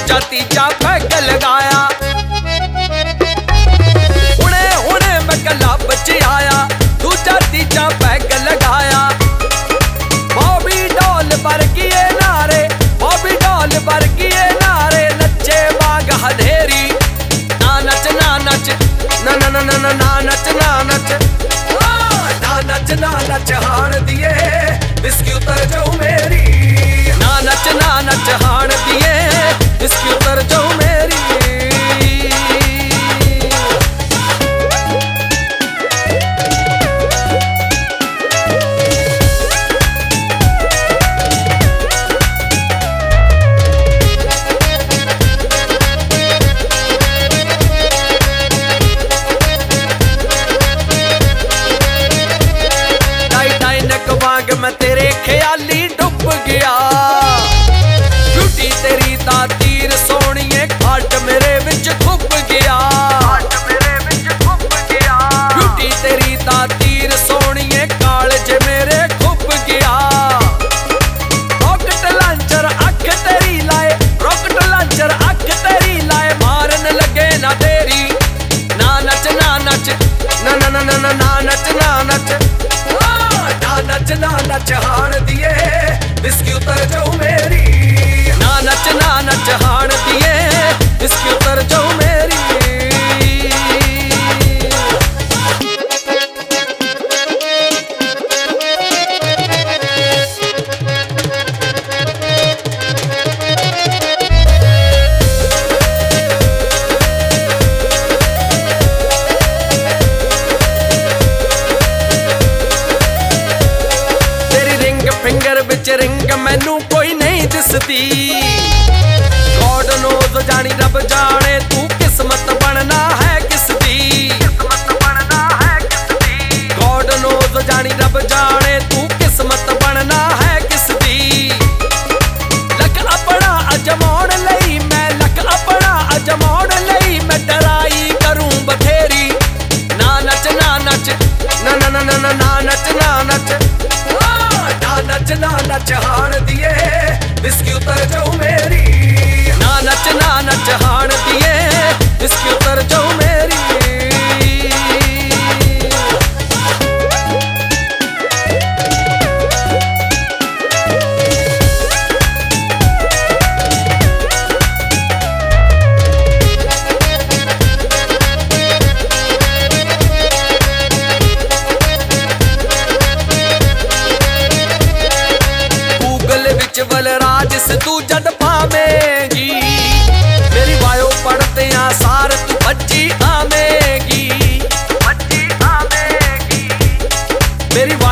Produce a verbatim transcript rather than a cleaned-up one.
दूजा तीजा पैग लगाया। हुणे हुणे मैं क्लब च आया, दूजा तीजा पैग लगाया। बॉबी डॉल वर्गिए नारे, बॉबी डॉल वर्गिए नारे, नचे बाग हधेरी। ना नच ना नच ना ना ना ना ना नच ना नच ना नच ना नच हाण दिए इसकी उतर जाऊं मेरी। ना नच ना नच हाण दिए इसकी उतर जाऊं मेरी। मैं तेरे ख्याली डुब गया, ब्यूटी तेरी दा तीर सोहणीए घाट मेरे विच खुब गया। ब्यूटी तेरी दा तीर सोहणीए कालज मेरे खुब गया। रॉकेट लॉन्चर अख तेरी लाए, रॉकेट लॉन्चर अख तेरी लाए, मारन लगे ना तेरी। ना नच ना नच ना ना ना ना ना नच ना नच ना नच ना नच हाण दिए इसकी उतर जाऊं मेरी। ना नच ना नच हाण दिए इसकी उतर जाऊं मेरी। फिंगर विच रिंग मैनू कोई नहीं दिसदी। गॉड नोज जानी रब जाने तू किस्मत बनना है किसदी। गॉड नोज जानी रब जाने तू किस्मत बनना है किसदी। लक अपना अजमाउण लई मैं, लक अपना अजमाउण लई मैं डराई करूं बथेरी। ना नच ना नच ना ना ना ना ना नच ना नच ना नच ना नच हाण दिए इसकी उतर जाऊं मेरी। ना नच ना नच हाण दिए इसकी उतर जाऊं मेरी। बलराज से तू जद पावेगी, मेरी बायो पढ़ते आ सार तू बच्ची आवेगी। बच्ची आवेगी मेरी